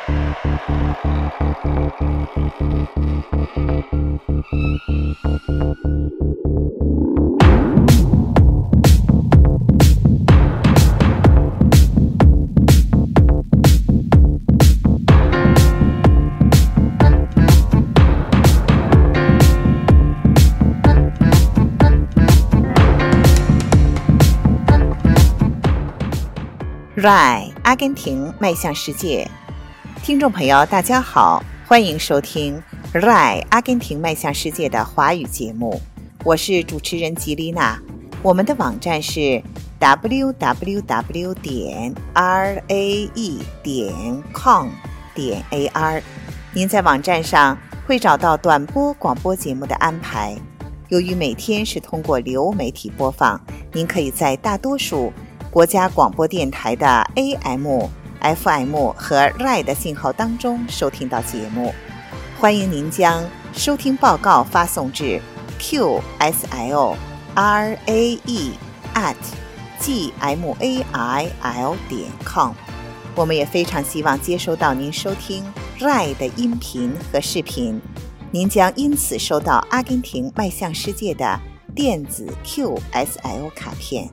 RAI 阿根廷迈向世界，听众朋友大家好，欢迎收听 RAI 阿根廷迈向世界的华语节目，我是主持人吉丽娜。我们的网站是 www.rae.com.ar， 您在网站上会找到短波广播节目的安排。由于每天是通过流媒体播放，您可以在大多数国家广播电台的 AM、FM 和 RAI 的信号当中收听到节目。欢迎您将收听报告发送至 qsil@gmail.com。 我们也非常希望接收到您收听 RAI 的音频和视频，您将因此收到阿根廷迈向世界的电子 QSL 卡片。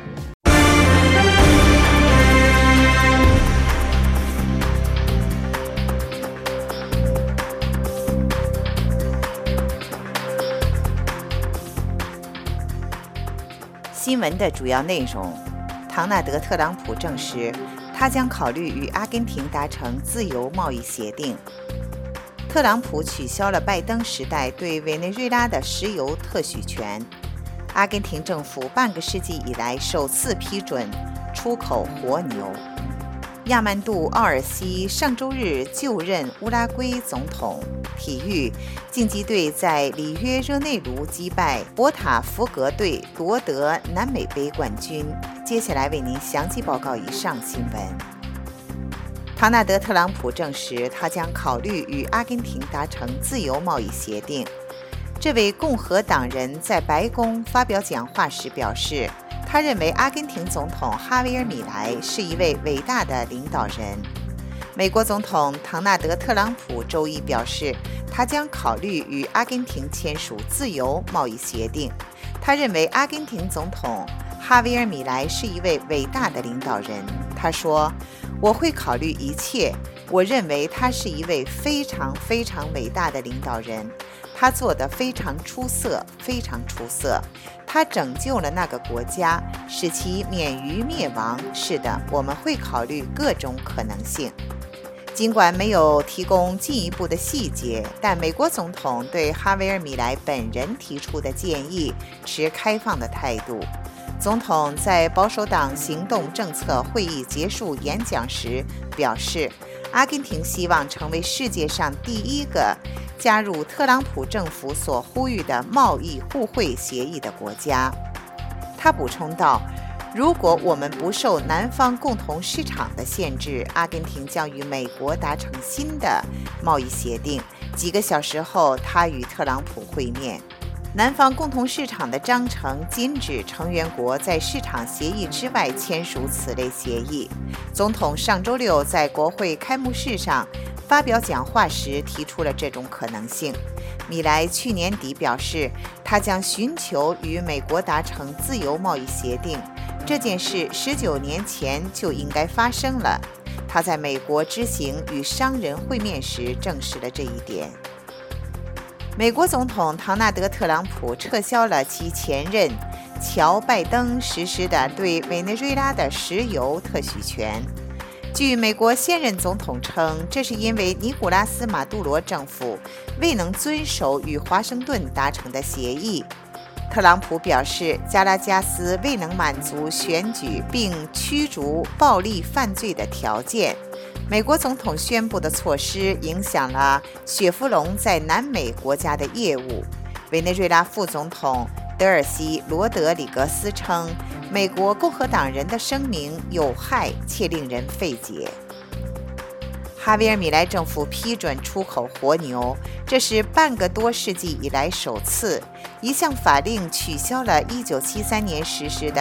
新闻的主要内容：唐纳德·特朗普证实，他将考虑与阿根廷达成自由贸易协定。特朗普取消了拜登时代对委内瑞拉的石油特许权。阿根廷政府半个世纪以来首次批准出口活牛。亚曼杜·奥尔西上周日就任乌拉圭总统。体育，竞技队在里约热内卢击败博塔福格队，夺得南美杯冠军。接下来为您详细报告以上新闻。唐纳德·特朗普证实，他将考虑与阿根廷达成自由贸易协定。这位共和党人在白宫发表讲话时表示，他认为阿根廷总统哈维尔·米莱是一位伟大的领导人。美国总统唐纳德·特朗普周一表示，他将考虑与阿根廷签署自由贸易协定。他认为阿根廷总统哈维尔·米莱是一位伟大的领导人。他说，我会考虑一切，我认为他是一位非常伟大的领导人。他做得非常出色，非常出色。他拯救了那个国家，使其免于灭亡。是的，我们会考虑各种可能性。尽管没有提供进一步的细节，但美国总统对哈维尔·米莱本人提出的建议持开放的态度。总统在保守党行动政策会议结束演讲时表示，阿根廷希望成为世界上第一个加入特朗普政府所呼吁的贸易互惠协议的国家。他补充道，如果我们不受南方共同市场的限制，阿根廷将与美国达成新的贸易协定。几个小时后，他与特朗普会面。南方共同市场的章程禁止成员国在市场协议之外签署此类协议。总统上周六在国会开幕式上发表讲话时提出了这种可能性。米莱去年底表示，他将寻求与美国达成自由贸易协定。这件事19年前就应该发生了。他在美国之行与商人会面时证实了这一点。美国总统唐纳德·特朗普撤销了其前任乔·拜登实施的对委内瑞拉的石油特许权。据美国现任总统称，这是因为尼古拉斯·马杜罗政府未能遵守与华盛顿达成的协议。特朗普表示，加拉加斯未能满足选举并驱逐暴力犯罪的条件。美国总统宣布的措施影响了雪佛龙在南美国家的业务。委内瑞拉副总统德尔西·罗德里格斯称，美国共和党人的声明有害且令人费解。哈维尔·米莱政府批准出口活牛，这是半个多世纪以来首次。一项法令取消了1973年实施的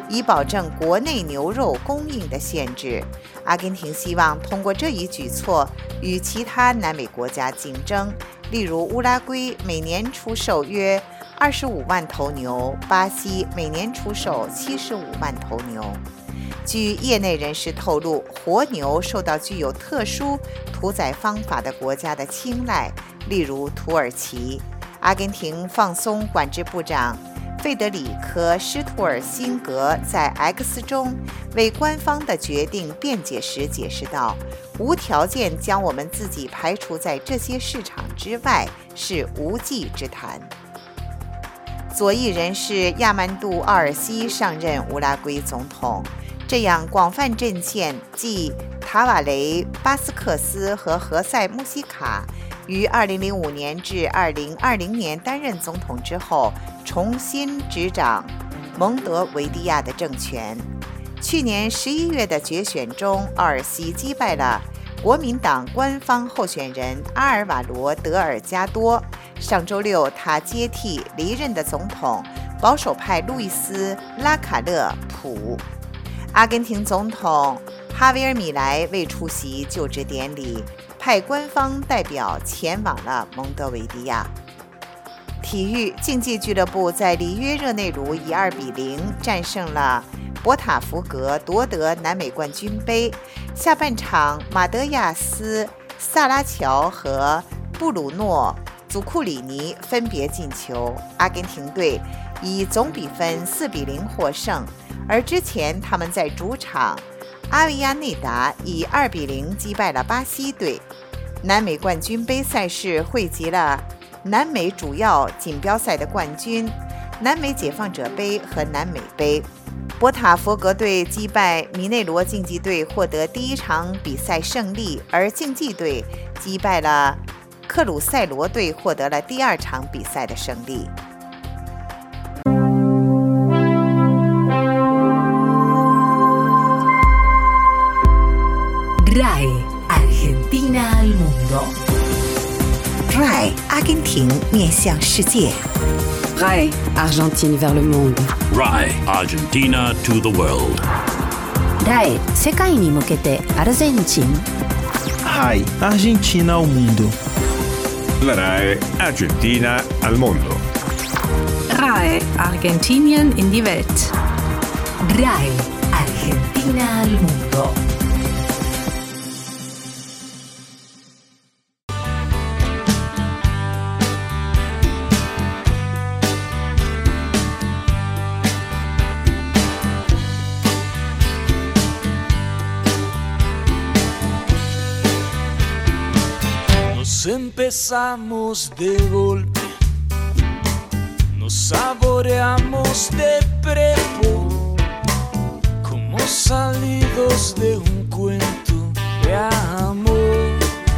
以保证国内牛肉供应的限制。阿根廷希望通过这一举措与其他南美国家竞争，例如乌拉圭每年出售约25万头牛，巴西每年出售75万头牛。据业内人士透露，活牛受到具有特殊屠宰方法的国家的青睐，例如土耳其。阿根廷放松管制部长费德里科·施图尔辛格在 X 中为官方的决定辩解时解释道：“无条件将我们自己排除在这些市场之外是无稽之谈。”左翼人士亚曼杜·奥尔西上任乌拉圭总统。这样广泛阵线，继塔瓦雷、巴斯克斯和何塞·穆西卡于2005年至2020年担任总统之后，重新执掌蒙德维迪亚的政权。去年11月的决选中，奥尔西击败了国民党官方候选人阿尔瓦罗·德尔加多。上周六，他接替离任的总统保守派路易斯·拉卡勒普。阿根廷总统哈维尔·米莱为出席就职典礼，派官方代表前往了蒙德维迪亚。体育竞技俱乐部在里约热内卢以2-0战胜了博塔福格，夺得南美冠军杯。下半场，马德亚斯、萨拉乔和布鲁诺·祖库里尼分别进球，阿根廷队以总比分4-0获胜。而之前他们在主场阿维亚内达以2-0击败了巴西队。南美冠军杯赛事汇集了南美主要锦标赛的冠军，南美解放者杯和南美杯。博塔福格队击败米内罗竞技队获得第一场比赛胜利，而竞技队击败了克鲁塞罗队获得了第二场比赛的胜利。 RAI Argentina al mundo. RAI 阿根廷面向世界。 RAI Argentine vers le monde. RAI Argentina to the world. RAI 世界に向けてアルゼンチン。 RAI Argentina ao mundo. La RAI Argentina al mondo. RAI Argentinien in die Welt. RAI Argentina al mundo. Empezamos de golpe, nos saboreamos de prepo, como salidos de un cuento de amor.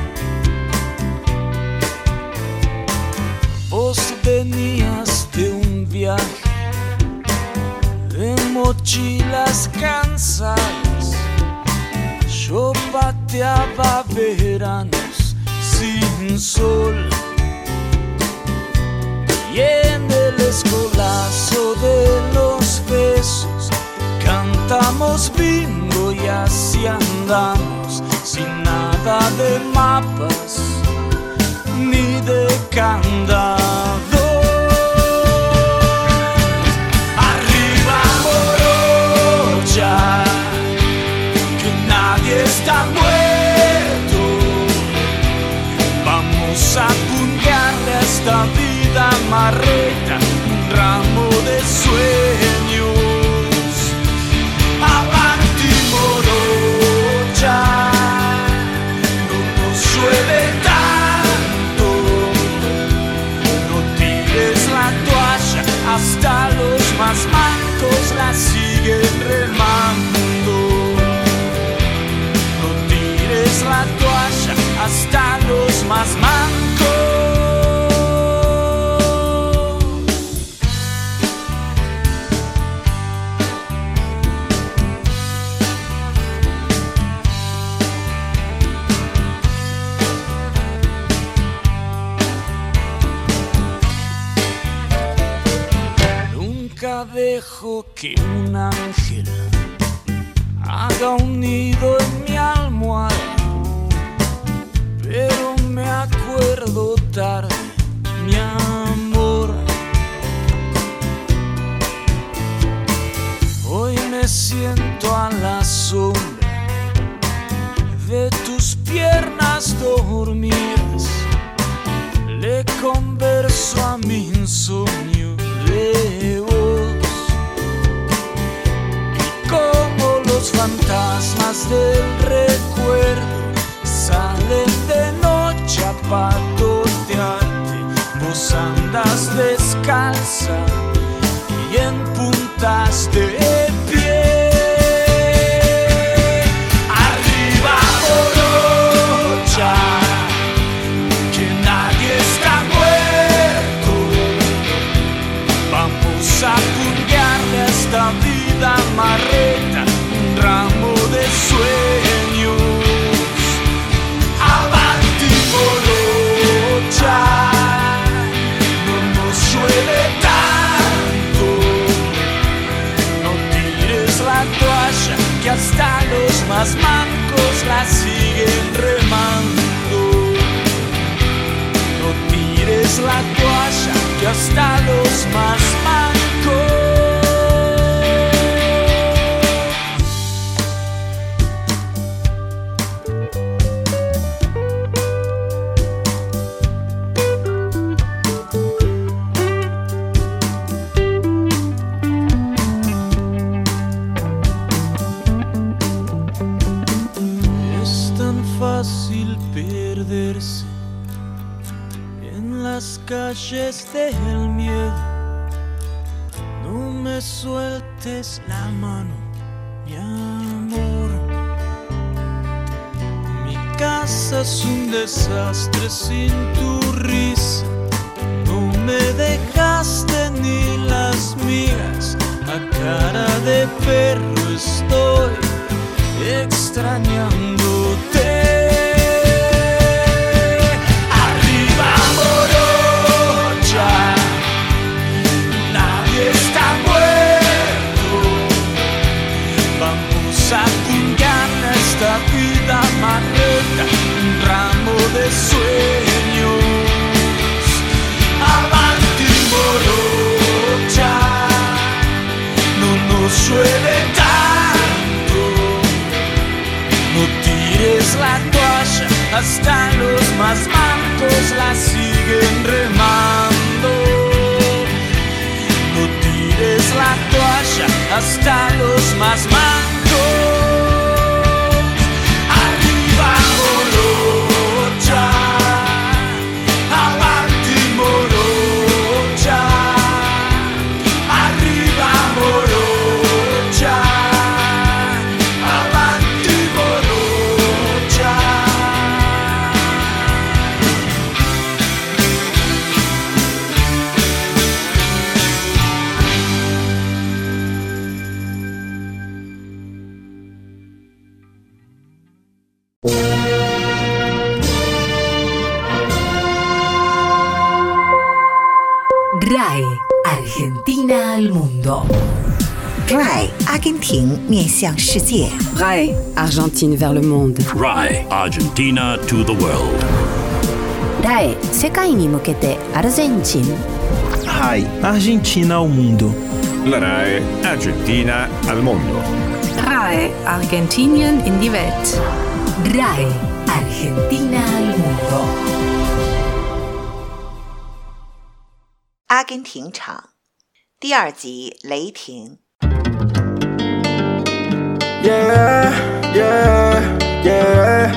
Vos venías de un viaje de mochilas cansadas, yo pateaba veranos sin sol, y en el escolazo de los besos cantamos bingo y así andamos, sin nada de mapas ni de candado. Arriba morocha, que nadie está muerto. Vamos a puntearle a esta vida marreta un ramo de sueños. Avanti morocha, no nos llueve tanto. No tires la toalla, hasta los más mancos la siguen remando. No tires la toalla, hasta los más mancos. dejo que un ángel haga un nido en mi almohada, pero me acuerdo tarde, mi amor. Hoy me siento a la sombra de tus piernas dormidas, le converso a mi insomnio de vos, y como los fantasmas del recuerdo salen de noche a patotearte, vos andas descalza y en puntas de pie. Arriba morocha, que nadie está muerto. Vamos a punguearle a esta vida marreta un ramo de sueños. Avanti morocha, no nos llueve tanto. No tires la toalla, que hasta los más mancos la siguen remando. No tires la toalla, que hasta los más mancos. Fácil perderse en las calles del miedo. No me sueltes la mano, mi amor. Mi casa es un desastre sin tu risa. No me dejaste ni las migas. A cara de perro estoy extrañándote. Arriba morocha, nadie está muerto. Vamos a pungarle a esta vida marreta un ramo de sueños. Avanti morocha, no nos llueve tanto. No tires la toalla, hasta los más mancos la siguen remando. No tires la toalla, hasta los más mancos. Arriba morocha, avanti morocha. Arriba morocha, avanti morocha. RAE Argentina al mundo. RAI 阿根廷面向世界。 RAE Argentine vers le monde. RAI Argentina to the world. RAE 世界に向けてアルゼンチン。 RAI Argentina ao mundo. La RAE Argentina al mondo. RAE Argentinien in die Welt. RAE Argentina al mundo. 阿根廷场第二集雷霆。 Yeah, yeah, yeah.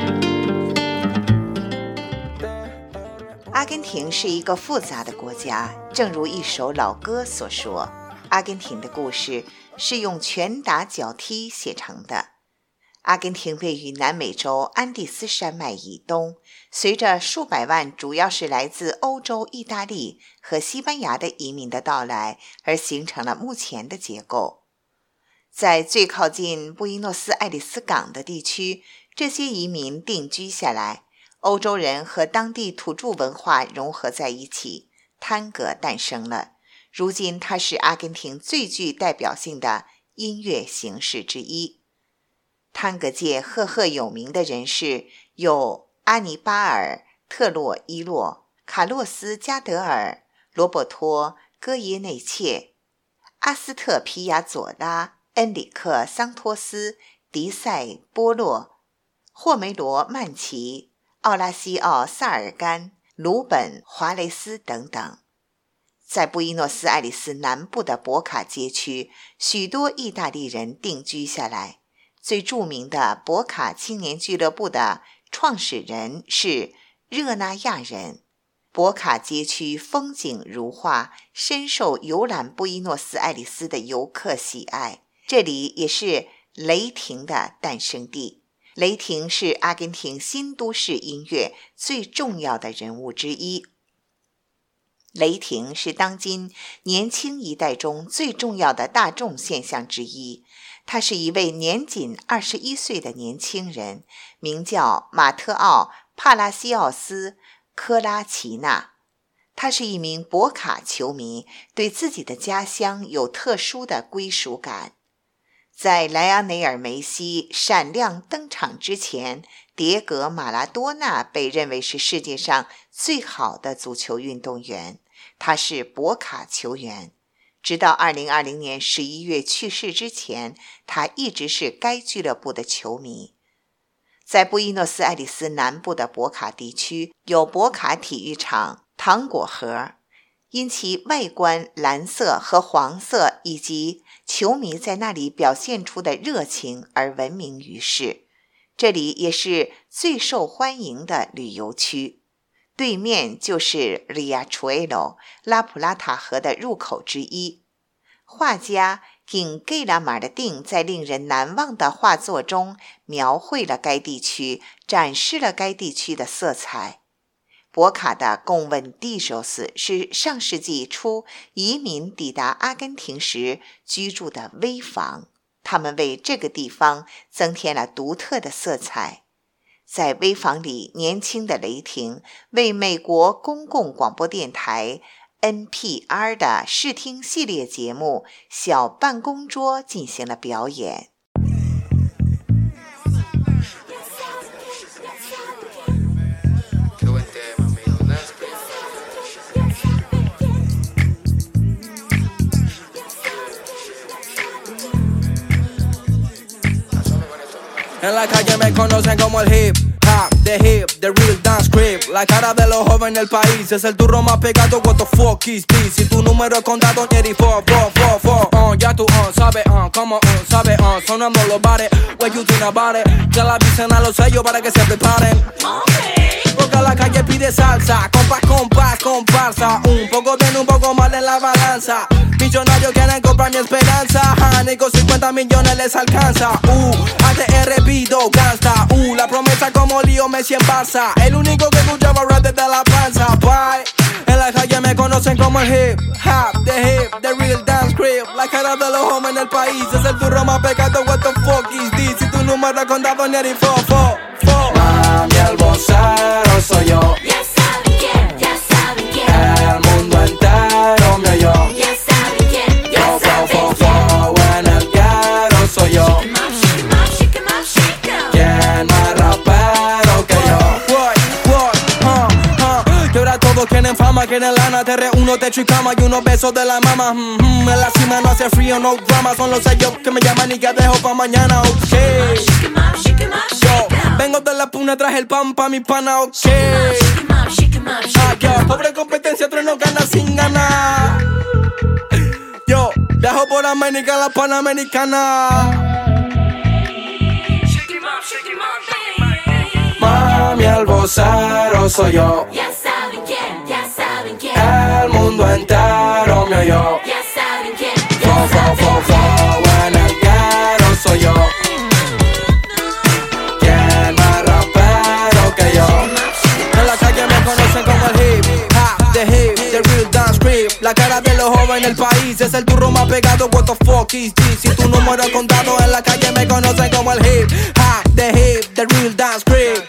阿根廷是一个复杂的国家，正如一首老歌所说，阿根廷的故事是用拳打脚踢写成的。阿根廷位于南美洲安第斯山脉以东，随着数百万主要是来自欧洲、意大利和西班牙的移民的到来，而形成了目前的结构。在最靠近布宜诺斯艾利斯港的地区，这些移民定居下来，欧洲人和当地土著文化融合在一起，探戈诞生了， 如今它是阿根廷最具代表性的音乐形式之一。探戈界赫赫有名的人士有阿尼巴尔·特洛伊洛、卡洛斯·加德尔、罗伯托·戈耶内切、阿斯特皮亚佐拉、恩里克·桑托斯、迪塞·波洛、霍梅罗·曼奇、奥拉西奥·萨尔干、鲁本·华雷斯等等。在布宜诺斯艾利斯南部的博卡街区，许多意大利人定居下来。最著名的博卡青年俱乐部的创始人是热那亚人。博卡街区风景如画，深受游览布宜诺斯艾利斯的游客喜爱。这里也是雷霆的诞生地。雷霆是阿根廷新都市音乐最重要的人物之一。雷霆是当今年轻一代中最重要的大众现象之一。他是一位年仅21岁的年轻人，名叫马特奥·帕拉西奥斯·科拉奇纳。他是一名博卡球迷，对自己的家乡有特殊的归属感。在莱昂内尔·梅西闪亮登场之前，迭戈·马拉多纳被认为是世界上最好的足球运动员。他是博卡球员，直到2020年11月去世之前，他一直是该俱乐部的球迷。在布宜诺斯艾利斯南部的博卡地区，有博卡体育场、糖果盒，因其外观蓝色和黄色以及球迷在那里表现出的热情而闻名于世。这里也是最受欢迎的旅游区。对面就是 Riachuelo 拉普拉塔河的入口之一。画家景盖拉马尔定在令人难忘的画作中描绘了该地区，展示了该地区的色彩。博卡的贡文蒂索斯是上世纪初移民抵达阿根廷时居住的危房，他们为这个地方增添了独特的色彩。在危房里，年轻的雷霆为美国公共广播电台 NPR 的视听系列节目《小办公桌》进行了表演。 En la calle me conocen como el hip hop, the real dance creep. La cara de los jóvenes del país es el turro más pegado. What the fuck is this? Si tu número es contado, Jerry, ya tú sabes, como sabes, sonando los bares. What you think about it? Ya la avisen a los sellos para que se preparen. Porque la calle pide salsa, comparsa. Un poco bien, un poco mal en la balanza. Millonarios quieren comprar mi esperanza. Ni con 50 millones les alcanza. ATR pido gangsta. La promesa como Lío Messi en Barça. El único que escuchaba rap desde la panza. Bye. En la calle me conocen como el hip hop, the real dance creep. La cara de los jóvenes del país es el turro más pegado. What the fuck is this? Si tu número es contado, ni el Mami, el vocero soy yo. Ya saben quién, ya saben quién. El mundo entero me oyó. Ya saben quién, ya saben quién. En el guero soy yo. Shake 'em up, shake 'em up, shake 'em up. ¿Quién más rapero que yo? Que ahora todos quieren fama, quieren lana. Te reúno, techo y cama y unos besos de la mama. En la cima no hace frío, no drama. Son los sellos que me llaman y que dejo pa' mañana, ok. Shake 'em up, shake 'em up, shake 'em up. Vengo de la puna, traje el pan pa' mi pana, ok. Shake 'em up, shake 'em up, shake 'em up. Pobre competencia, tres no gana sin ganar. Yo, viajo por América, la Panamericana. Shake 'em up, shake 'em up, baby. Mami, el vocero soy yo. Ya saben quién, ya saben quién. El mundo entero me oyó. Ya saben quién, ya saben En el guero soy yo. ¿Quién más rapero que yo? En la calle me conocen como el hip hop, the real dance creep. La cara de los jóvenes del país es el turro más pegado. What the fuck is this? Si tu número es contado, en la calle me conocen como el hip hop, the real dance creep.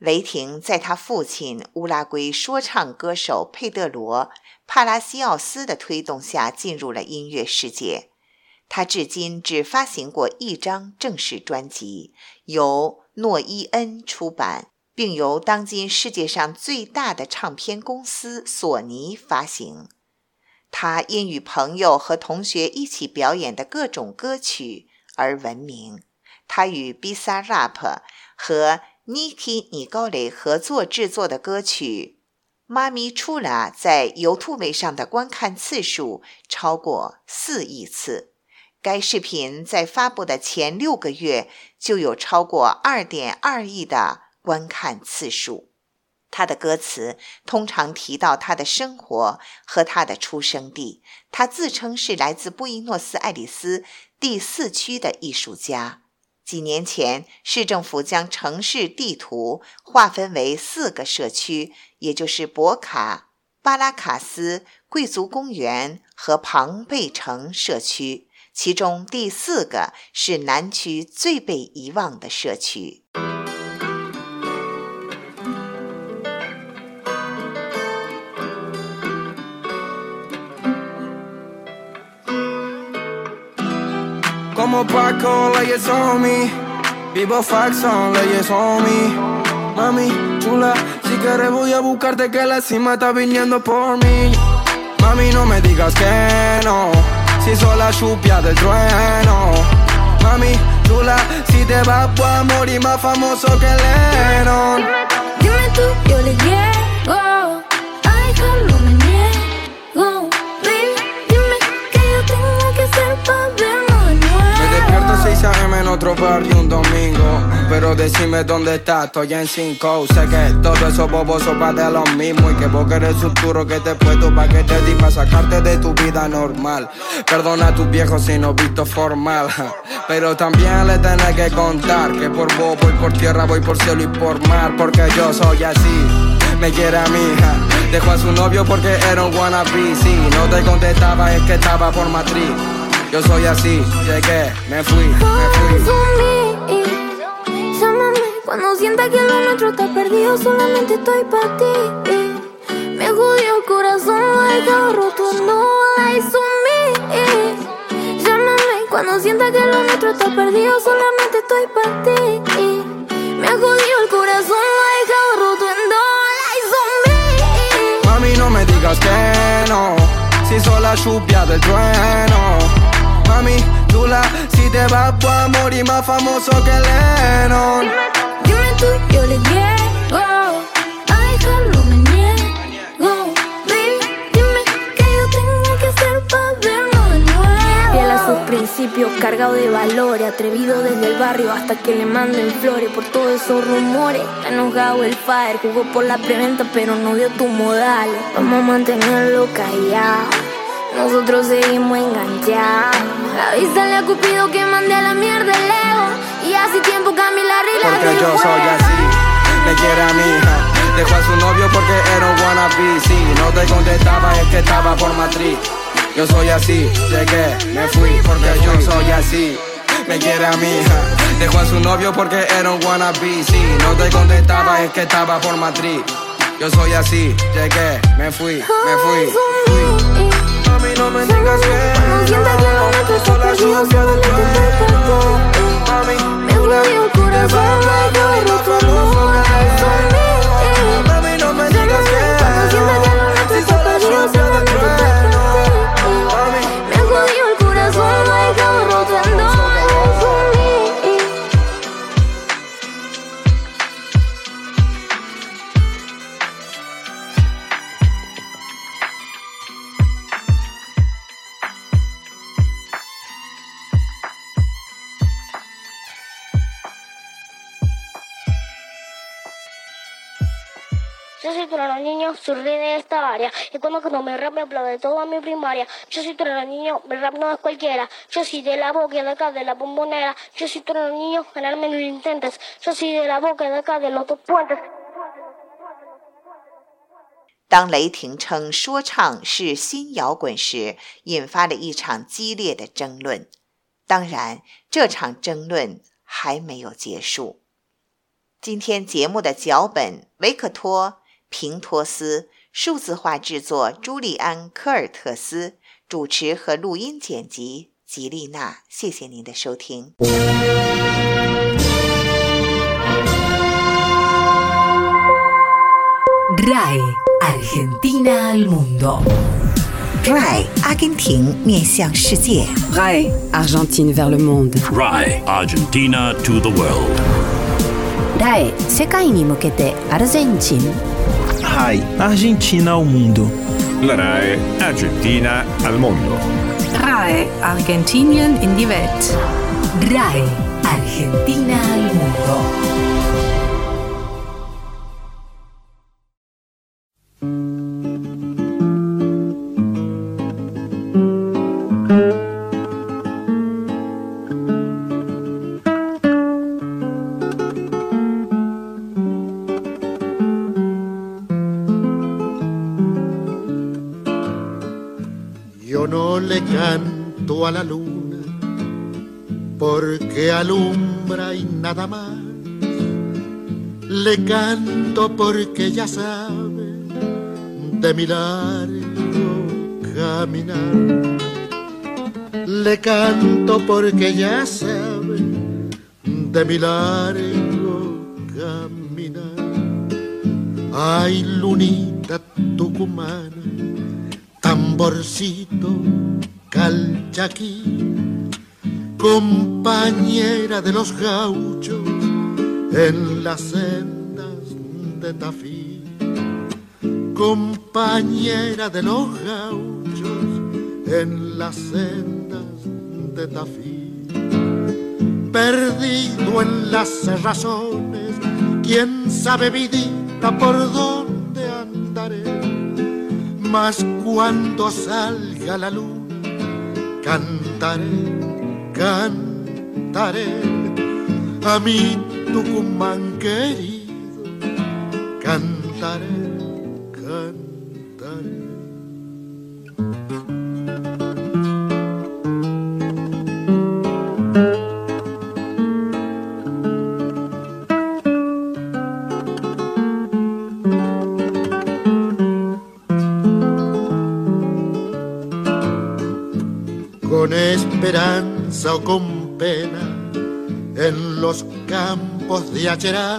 雷霆在他父亲乌拉圭说唱歌手佩德罗·帕拉西奥斯的推动下进入了音乐世界。他至今只发行过一张正式专辑，由诺伊恩出版，并由当今世界上最大的唱片公司索尼发行。他因与朋友和同学一起表演的各种歌曲而闻名。他与 Bizarrap 和 Nicki Nicole 合作制作的歌曲《妈咪出啦》在 YouTube 上的观看次数超过4亿次。该视频在发布的前6个月就有超过 2.2 亿的观看次数。他的歌词通常提到他的生活和他的出生地。他自称是来自布宜诺斯艾利斯第4区的艺术家。几年前，市政府将城市地图划分为4个社区，也就是博卡、巴拉卡斯、贵族公园和庞贝城社区。其中第4个是南区最被遗忘的社区。 Como Paco, leyes on me. Vivo Faxon, leyes on me. Mami, chula, si quieres voy a buscarte que la cima está viniendo por mí. Mami, no me digas que no, si soy la chupia del trueno. Mami, chula, si te vas voy a morir más famoso que Lennon. Dime tú, yo le llego, ay, no me niego. Baby, dime que yo tengo que hacer para vernos de nuevo. Me despierto 6 AM en otro barrio un domingo, pero decime dónde estás, estoy en 5. Sé que todos esos bobos son pa' de lo mismo, y que vos querés un turo que te puesto pa' que te di pa' sacarte de tu vida normal. Perdona a tus viejos si no visto formal, pero también le tenés que contar que por vos voy por tierra, voy por cielo y por mar, porque yo soy así. Me quiere a mi hija, dejó a su novio porque era un wannabe. Si no te contestaba es que estaba por matriz. Yo soy así, llegué, me fui. Llámame cuando sienta que lo nuestro está perdido, solamente estoy para ti. Me jodió el corazón, lo he dejado roto, no lies on me. Llámame cuando sienta que lo nuestro está perdido, solamente estoy para ti. Me jodió el corazón, lo he dejado roto, no lies on me. Mami, no me digas que no, si soy la chupia del trueno. Mami, chula, si te vas voy a morir más famoso que Lennon. Dime tú, yo le llego, ay, no me niego. Baby, dime que yo tengo que hacer para vernos de nuevo. Fiel a sus principios, cargado de valores, atrevido desde el barrio hasta que le manden flores. Por todos esos rumores, está enojado el fire, jugó por la preventa pero no dio tus modales. Vamos a mantenerlo callado, nosotros seguimos enganchados. Avísale a Cupido que mande a la mierda el ego, y hace tiempo cambié la regla. Porque yo soy así, me quiere a mi hija, dejó a su novio porque era un wannabe. Si no te contestaba es que estaba por matriz. Yo soy así, llegué, me fui, porque yo soy así. Me quiere a mi hija, dejó a su novio porque era un wannabe. Si no te contestaba es que estaba por matriz. Yo soy así, llegué, me fui. Mami, no me digas que no, soy la chupia del trueno. Mami, chula, te vas a morir más famoso que Lennon. Mami, no me digas que si soy la chupia del trueno. Mami, me jodió el corazón, lo he dejado roto, no lies on me. Yo soy trono niño, surgí de esta área. Y cuando me rap me aplaude toda mi primaria. Yo soy trono niño, mi rap no es cualquiera. Yo soy de la boca de acá, de la bombonera. Yo soy trono niño, ganarme no lo intentes. Yo soy de la boca de acá, de los 2 puentes。 当雷霆称说唱是新摇滚时，引发了一场激烈的争论。当然，这场争论还没有结束。 今天节目的脚本维克托·平托斯，数字化制作朱利安·科尔特斯，主持和录音剪辑吉丽娜。谢谢您的收听。 RAI Argentina al mundo. RAI 阿根廷面向世界。 RAI Argentine vers le monde. RAI Argentina to the world. RAI 世界に向けてアルゼンチン。 RAI Argentina ao mundo. La RAI Argentina al mondo. RAI Argentinien in die Welt. RAI Argentina al mundo. Yo no le canto a la luna porque alumbra y nada más. Le canto porque ya sabe de mi largo caminar. Le canto porque ya sabe de mi largo caminar. Ay, lunita tucumana, tamborcito calchaquí, compañera de los gauchos en las sendas de Tafí, compañera de los gauchos en las sendas de Tafí. Perdido en las cerrazones, quién sabe vidita por dónde andaré. Mas cuando salga la luna, cantaré, cantaré a mi Tucumán querido, cantaré, cantaré. Con esperanza o con pena, en los campos de Acheral,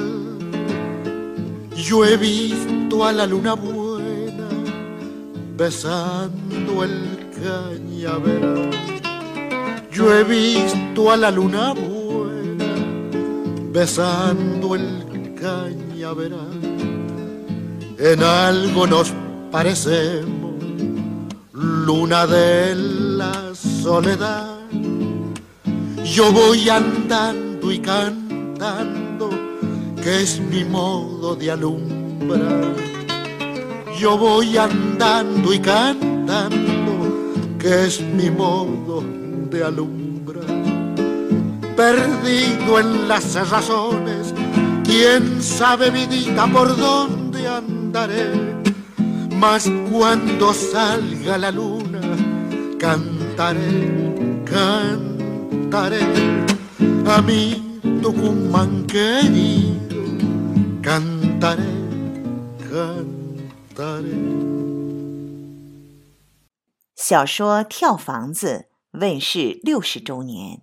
yo he visto a la luna buena besando el cañaveral. Yo he visto a la luna buena besando el cañaveral. En algo nos parecemos, luna de la soledad. Yo voy andando y cantando, que es mi modo de alumbrar. Yo voy andando y cantando, que es mi modo de alumbrar. Perdido en las razones, quién sabe vidita por dónde andaré. Mas cuando salga la luna, cantaré, cantaré a mi Tucumán querido, cantaré, cantaré。 小说《跳房子》问世60周年。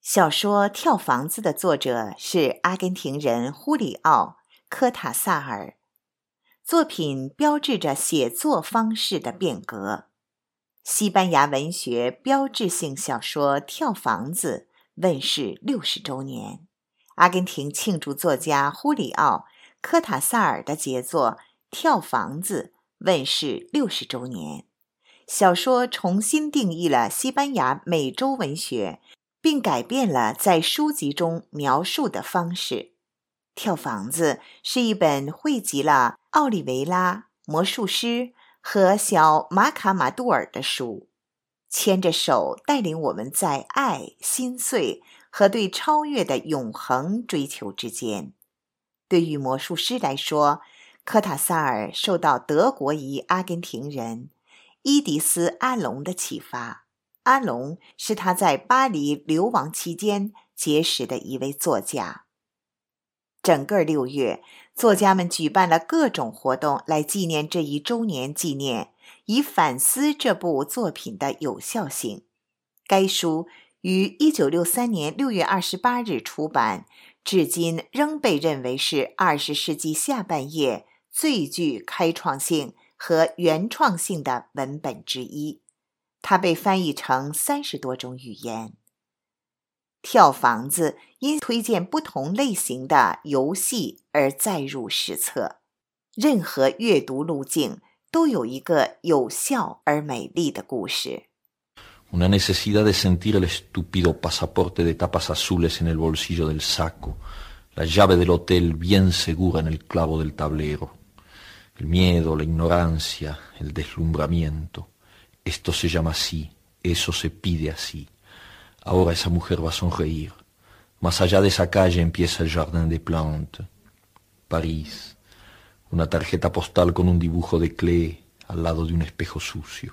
小说《跳房子》的作者是阿根廷人胡里奥·科塔萨尔，作品标志着写作方式的变革。西班牙文学标志性小说《跳房子》问世60周年，阿根廷庆祝作家胡里奥·科塔萨尔的杰作《跳房子》问世60周年。小说重新定义了西班牙美洲文学，并改变了在书籍中描述的方式。跳房子是一本汇集了奥利维拉、魔术师和小马卡马杜尔的书，牵着手带领我们在爱、心碎和对超越的永恒追求之间。对于魔术师来说，科塔萨尔受到德国裔阿根廷人伊迪丝·阿隆的启发。阿隆是他在巴黎流亡期间结识的一位作家。整个6月，作家们举办了各种活动来纪念这一周年纪念，以反思这部作品的有效性。该书于1963年6月28日出版，至今仍被认为是20世纪下半叶最具开创性和原创性的文本之一。它被翻译成30多种语言。跳房子因推荐不同类型的游戏而载入史册。任何阅读路径都有一个有效而美丽的故事。 Una necesidad de sentir el estúpido pasaporte de tapas azules en el bolsillo del saco, la llave del hotel bien segura en el clavo del tablero, el miedo, la ignorancia, el deslumbramiento.Esto se llama así, eso se pide así. Ahora esa mujer va a sonreír. Más allá de esa calle empieza el Jardin des Plantes. París. Una tarjeta postal con un dibujo de Klee al lado de un espejo sucio.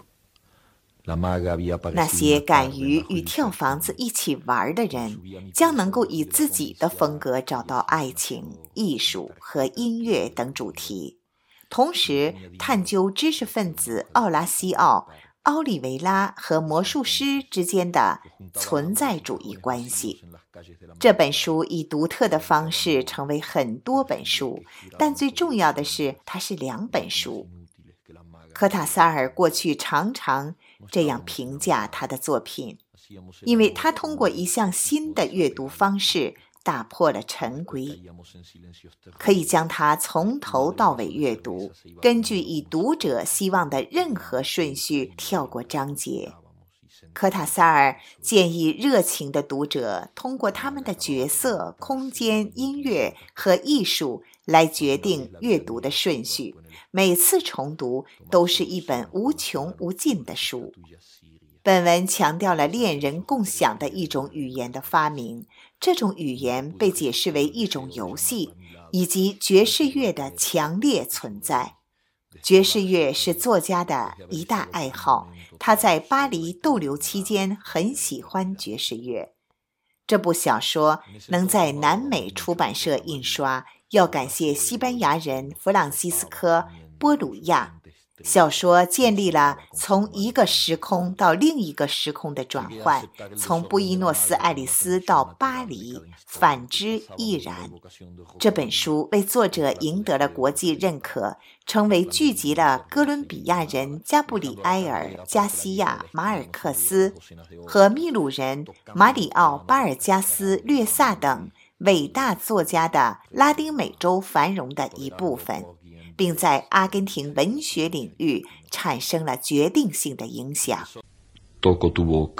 La maga había aparecido. 那些敢于与跳房子一起玩的人，将能够以自己的风格找到爱情、艺术和音乐等主题，同时探究知识分子奥拉西奥、奥利维拉和魔术师之间的存在主义关系。这本书以独特的方式成为很多本书，但最重要的是它是2本书。科塔萨尔过去常常这样评价他的作品，因为他通过一项新的阅读方式打破了陈规，可以将它从头到尾阅读，根据以读者希望的任何顺序跳过章节。科塔萨尔建议热情的读者通过他们的角色、空间、音乐和艺术来决定阅读的顺序，每次重读都是一本无穷无尽的书。本文强调了恋人共享的一种语言的发明，这种语言被解释为一种游戏，以及爵士乐的强烈存在。爵士乐是作家的一大爱好，他在巴黎逗留期间很喜欢爵士乐。这部小说能在南美出版社印刷，要感谢西班牙人弗朗西斯科·波鲁亚。小说建立了从一个时空到另一个时空的转换，从布宜诺斯艾利斯到巴黎，反之亦然。这本书为作者赢得了国际认可，成为聚集了哥伦比亚人加布里埃尔·加西亚·马尔克斯和秘鲁人马里奥·巴尔加斯·略萨等伟大作家的拉丁美洲繁荣的一部分，并在阿根廷文学领域产生了决定性的影响。 Toco tu boca.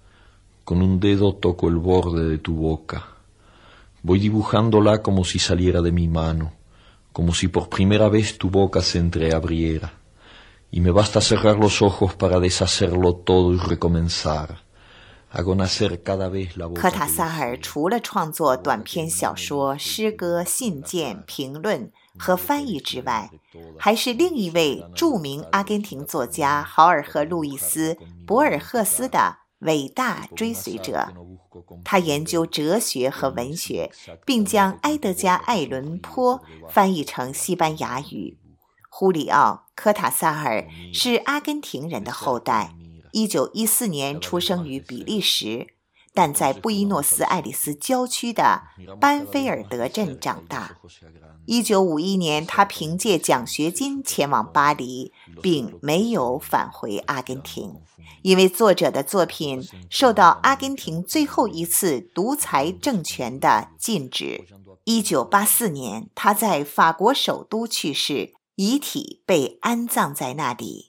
Con un dedo toco el borde de tu boca. Voy dibujándola como si saliera de mi mano, como si por primera vez tu boca se entreabriera. Y me basta cerrar los ojos para deshacerlo todo y recomenzar.Hago nacer cada vez la boca. 科塔萨尔除了创作短篇小说、诗歌、信件、评论和翻译之外，还是另一位著名阿根廷作家豪尔赫·路易斯·博尔赫斯的伟大追随者。他研究哲学和文学，并将埃德加·艾伦坡翻译成西班牙语。胡里奥·科塔萨尔是阿根廷人的后代，1914年出生于比利时。 但在布宜诺斯艾利斯郊区的班菲尔德镇长大。1951年，他凭借奖学金前往巴黎，并没有返回阿根廷，因为作者的作品受到阿根廷最后一次独裁政权的禁止。1984年，他在法国首都去世，遗体被安葬在那里。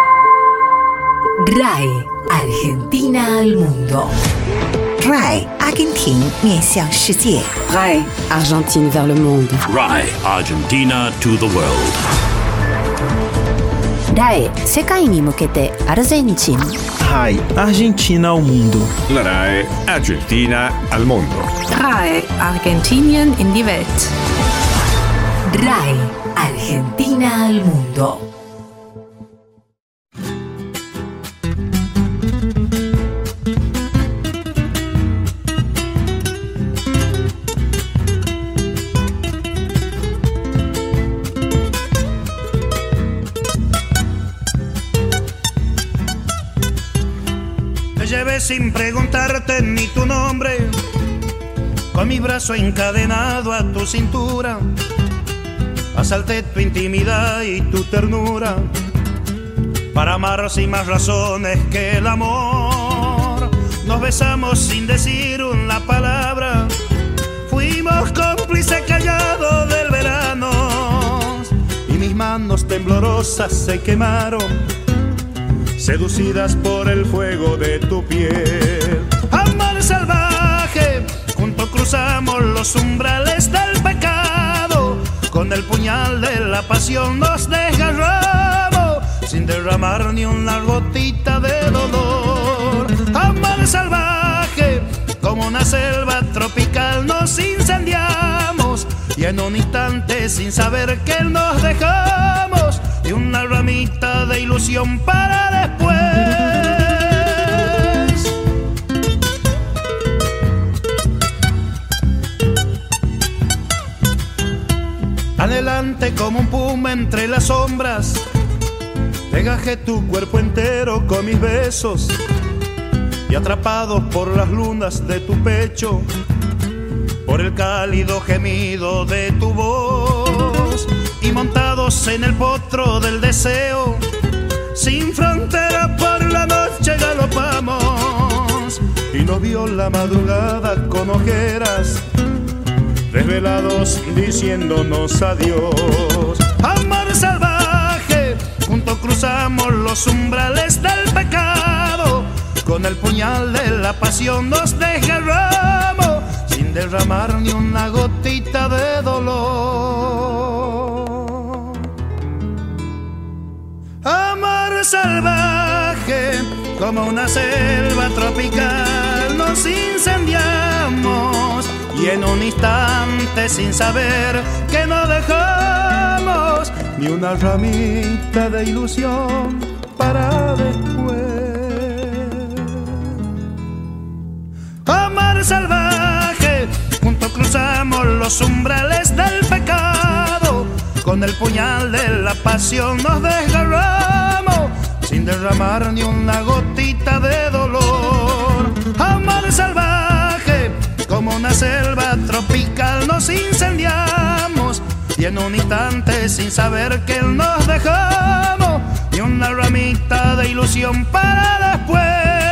RAI, Argentina al mundo. RAI, 阿根廷面向世界。 RAI Argentine vers le monde. RAI Argentina to the world. RAI 世界に向けてアルゼンチン。 RAI Argentina ao mundo. La RAI Argentina al mondo. RAI Argentinien in die Welt. RAI Argentina al mundo. Llevé sin preguntarte ni tu nombre, con mi brazo encadenado a tu cintura, asalté tu intimidad y tu ternura, para amar sin más razones que el amor. Nos besamos sin decir una palabra, fuimos cómplices callados del verano, y mis manos temblorosas se quemaron, seducidas por el fuego de tu piel. Amor salvaje, juntos cruzamos los umbrales del pecado, con el puñal de la pasión nos desgarramos, sin derramar ni una gotita de dolor. Amor salvaje, como una selva tropical nos incendiamos, y en un instante sin saber que nos dejamos, y una ramita de ilusión para después. Adelante como un puma entre las sombras, degajé tu cuerpo entero con mis besos, y atrapados por las lunas de tu pecho, por el cálido gemido de tu voz, y montados en el potro del deseo, sin frontera por la noche galopamos, y nos vio la madrugada con ojeras, desvelados diciéndonos adiós. Amor salvaje, juntos cruzamos los umbrales del pecado, con el puñal de la pasión nos desgarramos, sin derramar ni una gotita de dolor. Amor salvaje, como una selva tropical nos incendiamos, y en un instante sin saber que no dejamos ni una ramita de ilusión para después. Amor salvaje, juntos cruzamos los umbrales del pecado, con el puñal de la pasión nos desgarramos, sin derramar ni una gotita de dolor. Amor salvaje, como una selva tropical nos incendiamos, y en un instante sin saber que nos dejamos, ni una ramita de ilusión para después.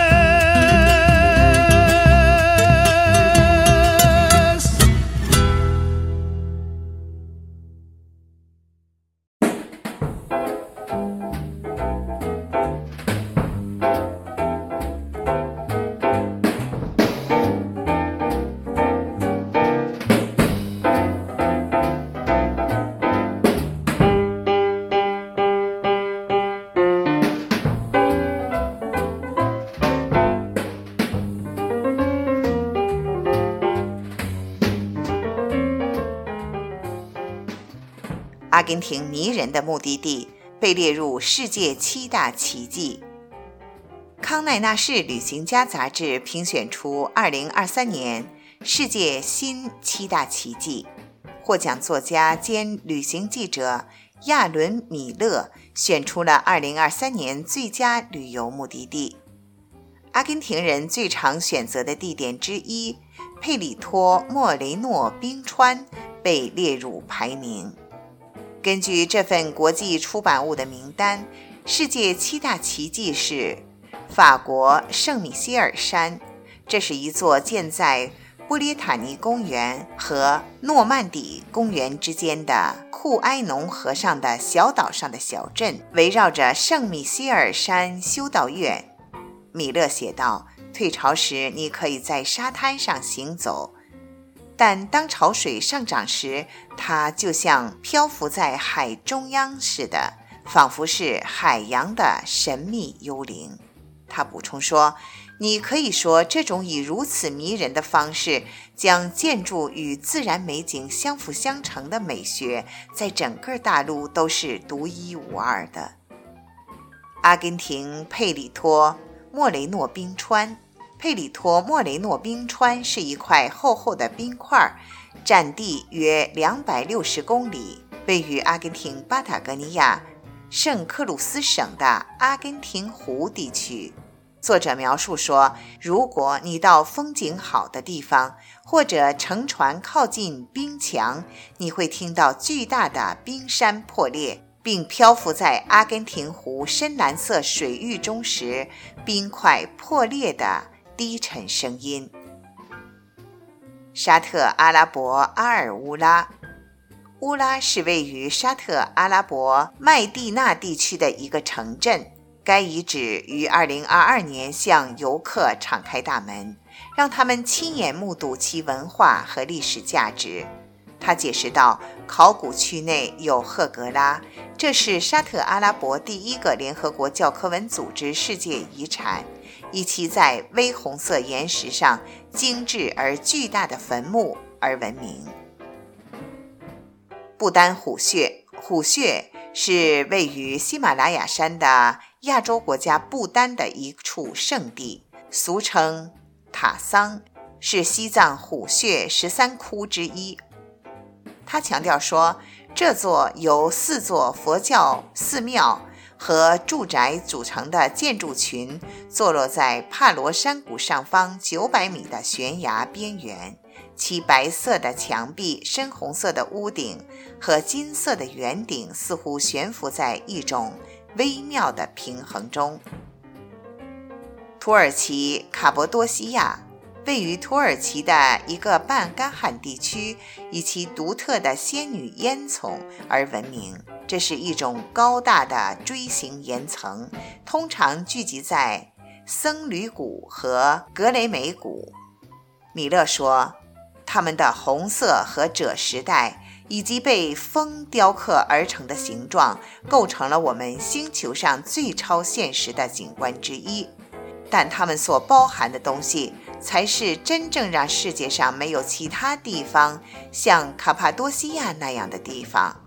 阿根廷迷人的目的地被列入世界7大奇迹。康奈纳市旅行家杂志评选出2023年世界新7大奇迹，获奖作家兼旅行记者亚伦·米勒选出了2023年最佳旅游目的地。阿根廷人最常选择的地点之一，佩里托莫雷诺冰川被列入排名。根据这份国际出版物的名单，世界7大奇迹是法国圣米歇尔山，这是一座建在布列塔尼公园和诺曼底公园之间的库埃农河上的小岛上的小镇，围绕着圣米歇尔山修道院。米勒写道， 退潮时你可以在沙滩上行走，但当潮水上涨时，它就像漂浮在海中央似的，仿佛是海洋的神秘幽灵。他补充说，你可以说这种以如此迷人的方式将建筑与自然美景相辅相成的美学，在整个大陆都是独一无二的。阿根廷佩里托莫雷诺冰川，佩里托莫雷诺冰川是一块厚厚的冰块，占地约260公里，位于阿根廷巴塔哥尼亚圣克鲁斯省的阿根廷湖地区。作者描述说，如果你到风景好的地方，或者乘船靠近冰墙，你会听到巨大的冰山破裂，并漂浮在阿根廷湖深蓝色水域中时，冰块破裂的低沉声音。沙特阿拉伯阿尔乌拉，乌拉是位于沙特阿拉伯麦地那地区的一个城镇。该遗址于2022年向游客敞开大门，让他们亲眼目睹其文化和历史价值。他解释道，考古区内有赫格拉，这是沙特阿拉伯第一个联合国教科文组织世界遗产，以其在微红色岩石上精致而巨大的坟墓而闻名。不丹虎穴，虎穴是位于喜马拉雅山的亚洲国家不丹的一处圣地，俗称塔桑，是西藏虎穴13窟之一。他强调说，这座由4座佛教寺庙和住宅组成的建筑群坐落在帕罗山谷上方900米的悬崖边缘，其白色的墙壁、深红色的屋顶和金色的圆顶似乎悬浮在一种微妙的平衡中。土耳其卡波多西亚位于土耳其的一个半干旱地区，以其独特的仙女烟囱而闻名。这是一种高大的锥形岩层，通常聚集在僧侣谷和格雷美谷。米勒说，它们的红色和赭石带以及被风雕刻而成的形状，构成了我们星球上最超现实的景观之一。但它们所包含的东西，才是真正让世界上没有其他地方像卡帕多西亚那样的地方。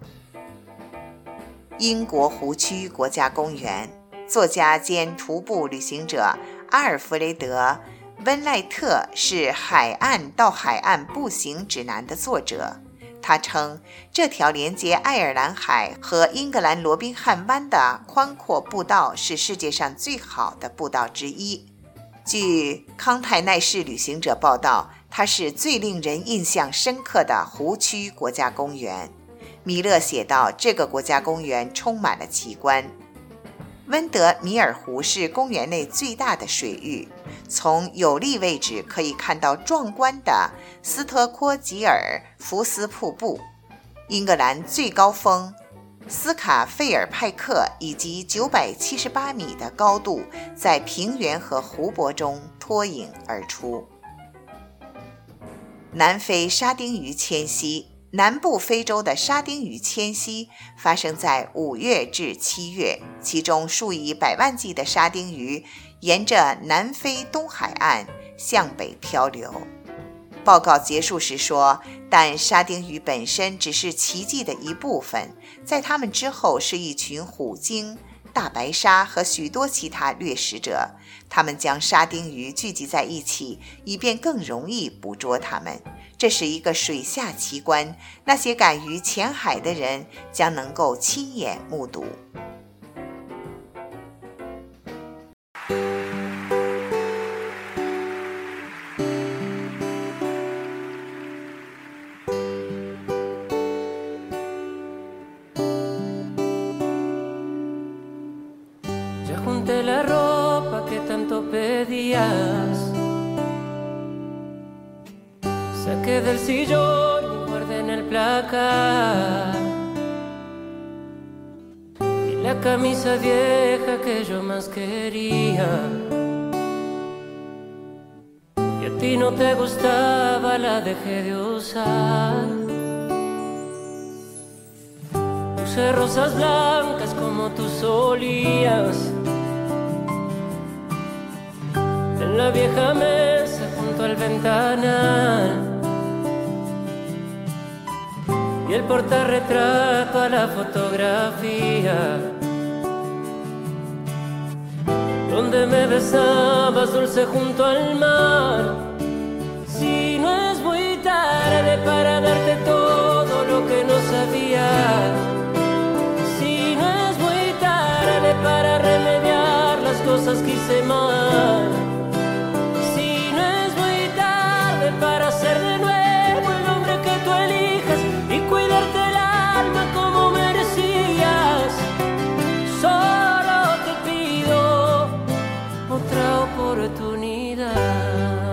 英国湖区国家公园，作家兼徒步旅行者阿尔弗雷德·温赖特是《海岸到海岸步行指南》的作者。他称，这条连接爱尔兰海和英格兰罗宾汉湾的宽阔步道是世界上最好的步道之一。据康泰奈市旅行者报道，它是最令人印象深刻的湖区国家公园。米勒写道，这个国家公园充满了奇观。温德米尔湖是公园内最大的水域，从有利位置可以看到壮观的斯特科吉尔福斯瀑布、英格兰最高峰斯卡费尔派克以及978米的高度在平原和湖泊中脱颖而出。南非沙丁鱼迁徙，南部非洲的沙丁鱼迁徙发生在5月至7月，其中数以百万计的沙丁鱼沿着南非东海岸向北漂流。报告结束时说，但沙丁鱼本身只是奇迹的一部分，在它们之后是一群虎鲸、大白鲨和许多其他掠食者，它们将沙丁鱼聚集在一起，以便更容易捕捉它们。这是一个水下奇观，那些敢于潜海的人将能够亲眼目睹。 Ya junté la ropa que tanto pedías, saqué del sillón y guardé en el placar, y la camisa vieja que yo más quería, ti no te gustaba, la dejé de usar. Puse rosas blancas como tú solías en la vieja mesa junto al ventanal, y el portarretrato a la fotografía donde me besabas dulce junto al mar. Si no es muy tarde para darte todo lo que no sabía, si no es muy tarde para remediar las cosas que hice mal, si no es muy tarde para ser de nuevo el hombre que tú elijas y cuidarte el alma como merecías, solo te pido otra oportunidad.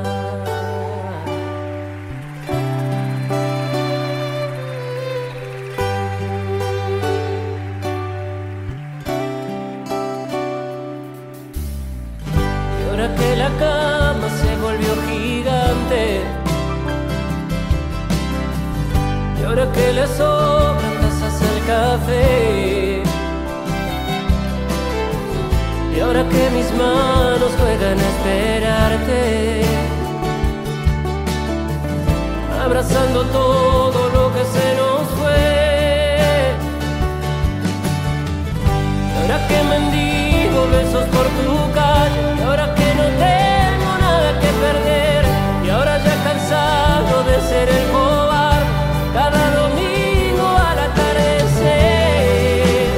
Y ahora que la cama se volvió gigante, y ahora que le sobran tazas al café, y ahora que mis manos juegan a esperarte, abrazando todo lo que se nos fue, y ahora que mendigo besos por tu calle, y ahora que no tengo nada que perder, y ahora ya cansado de ser el cobarde cada domingo al atardecer.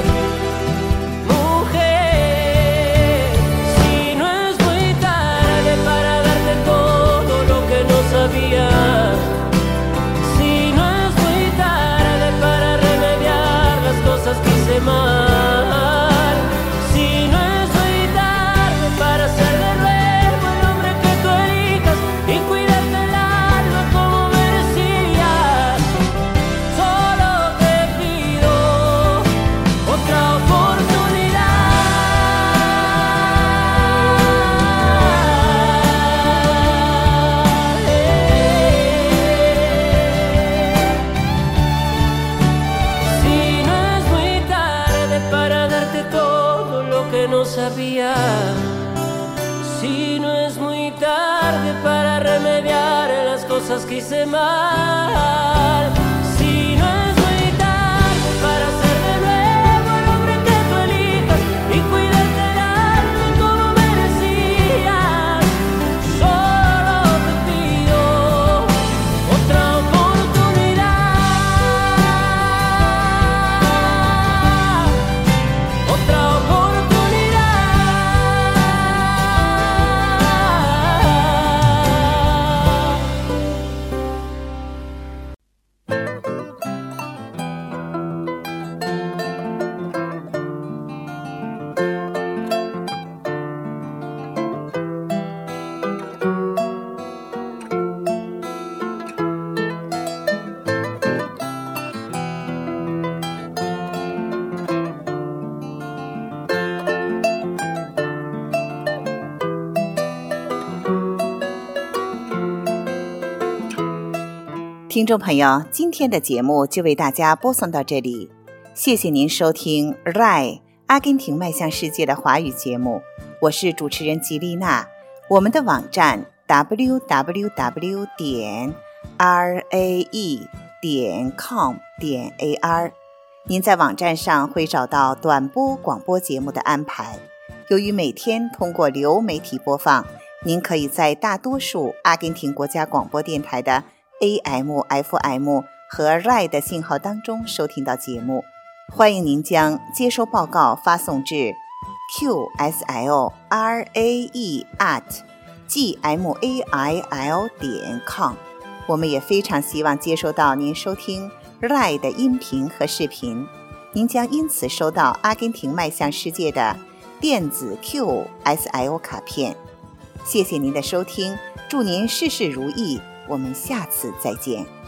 Mujer, si no es muy tarde para darte todo lo que no sabía, si no es muy tarde para remediar las cosas que hice mal, si no es muy tarde para ser de nuevo el hombre que tú elijas y cuidarte el alma como merecías, solo te pido otra oportunidad. Si no es muy tarde para darte todo lo que no sabía, si no es muy tarde para remediar las cosas que hice mal, si no es muy tarde para ser de nuevo el hombre que tú elijas y cuidarte el alma como merecías, solo te pido otra oportunidad, otra oportunidad. 听众朋友，今天的节目就为大家播送到这里，谢谢您收听 RAI 阿根廷迈向世界的华语节目，我是主持人吉丽娜。我们的网站 www.rae.com.ar， 您在网站上会找到短波广播节目的安排。由于每天通过流媒体播放，您可以在大多数阿根廷国家广播电台的AM、FM 和 RAI 的信号当中收听到节目。欢迎您将接收报告发送至 qslrae@gmail.com。 我们也非常希望接收到您收听 RAI 的音频和视频，您将因此收到阿根廷迈向世界的电子 QSL 卡片。谢谢您的收听，祝您事事如意，我们下次再见。